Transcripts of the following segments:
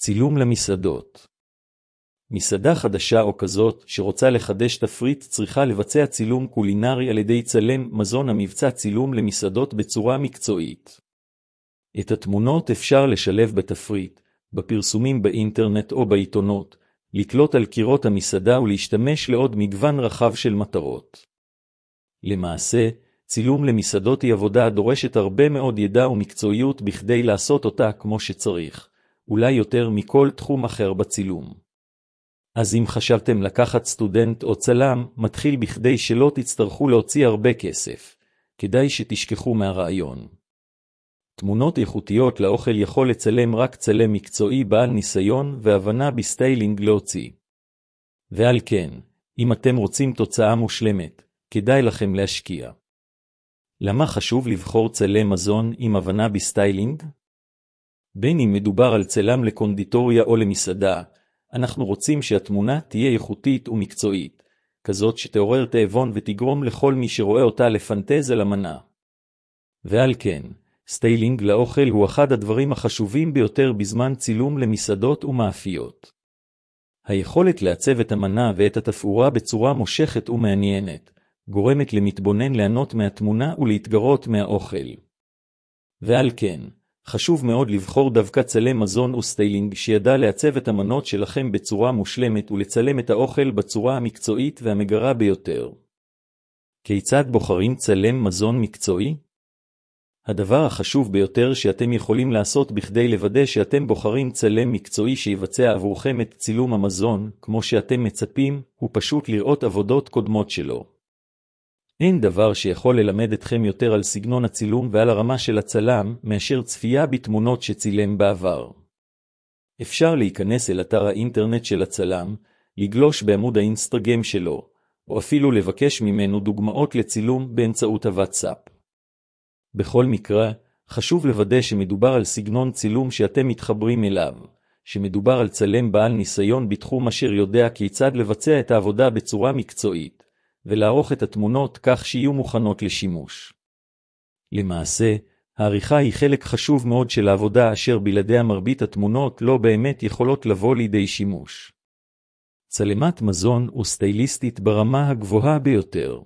צילום למסעדות. מסעדה חדשה או כזאת שרוצה לחדש תפריט צריכה לבצע צילום קולינרי על ידי צלם מזון המבצע צילום למסעדות בצורה מקצועית. את התמונות אפשר לשלב בתפריט, בפרסומים באינטרנט או בעיתונות, לתלות על קירות המסעדה ולהשתמש לעוד מגוון רחב של מטרות. למעשה, צילום למסעדות היא עבודה הדורשת הרבה מאוד ידע ומקצועיות בכדי לעשות אותה כמו שצריך, אולי יותר מכל תחום אחר בצילום. אז אם חשבתם לקחת סטודנט או צלם, מתחיל בכדי שלא תצטרכו להוציא הרבה כסף, כדאי שתשכחו מהרעיון. תמונות איכותיות לאוכל יכול לצלם רק צלם מקצועי בעל ניסיון והבנה בסטיילינג להוציא. ועל כן, אם אתם רוצים תוצאה מושלמת, כדאי לכם להשקיע. למה חשוב לבחור צלם מזון עם הבנה בסטיילינג? בין אם מדובר על צלם לקונדיטוריה או למסעדה, אנחנו רוצים שהתמונה תהיה איכותית ומקצועית, כזאת שתעורר תאבון ותגרום לכל מי שרואה אותה לפנטז על המנה. ועל כן, סטיילינג לאוכל הוא אחד הדברים החשובים ביותר בזמן צילום למסעדות ומאפיות. היכולת לעצב את המנה ואת התפאורה בצורה מושכת ומעניינת, גורמת למתבונן ליהנות מהתמונה ולהתגרות מהאוכל. ועל כן, חשוב מאוד לבחור דווקא צלם מזון וסטיילינג שידע לעצב את המנות שלכם בצורה מושלמת ולצלם את האוכל בצורה המקצועית והמגרה ביותר. כיצד בוחרים צלם מזון מקצועי? הדבר החשוב ביותר שאתם יכולים לעשות בכדי לוודא שאתם בוחרים צלם מקצועי שיבצע עבורכם את צילום המזון, כמו שאתם מצפים, הוא פשוט לראות עבודות קודמות שלו. אין דבר שיכול ללמד אתכם יותר על סגנון הצילום ועל הרמה של הצלם, מאשר צפייה בתמונות שצילם בעבר. אפשר להיכנס אל אתר האינטרנט של הצלם, לגלוש בעמוד האינסטגרם שלו, או אפילו לבקש ממנו דוגמאות לצילום באמצעות הוואטסאפ. בכל מקרה, חשוב לוודא שמדובר על סגנון צילום שאתם מתחברים אליו, שמדובר על צלם בעל ניסיון בתחום אשר יודע כיצד לבצע את העבודה בצורה מקצועית, ולערוך את התמונות כך שיהיו מוכנות לשימוש. למעשה, העריכה היא חלק חשוב מאוד של העבודה אשר בלעדיה מרבית התמונות לא באמת יכולות לבוא לידי שימוש. צלמת מזון וסטייליסטית ברמה הגבוהה ביותר.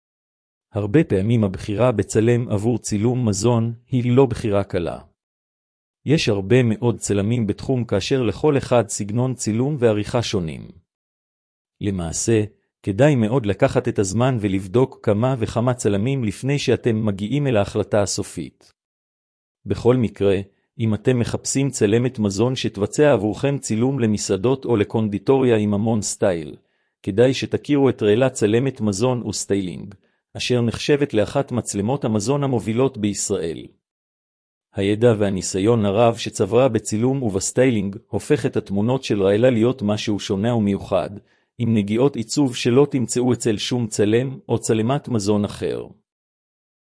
הרבה פעמים הבחירה בצלם עבור צילום מזון היא לא בחירה קלה. יש הרבה מאוד צלמים בתחום כאשר לכל אחד סגנון צילום ועריכה שונים. למעשה, כדאי מאוד לקחת את הזמן ולבדוק כמה וכמה צלמים לפני שאתם מגיעים אל ההחלטה הסופית. בכל מקרה, אם אתם מחפשים צלמת מזון שתבצע עבורכם צילום למסעדות או לקונדיטוריה עם המון סטייל, כדאי שתכירו את רעלה צלמת מזון וסטיילינג, אשר נחשבת לאחת מצלמות המזון המובילות בישראל. הידע והניסיון הרב שצברה בצילום ובסטיילינג הופך את התמונות של רעלה להיות משהו שונה ומיוחד, עם נגיעות עיצוב שלא תמצאו אצל שום צלם או צלמת מזון אחר.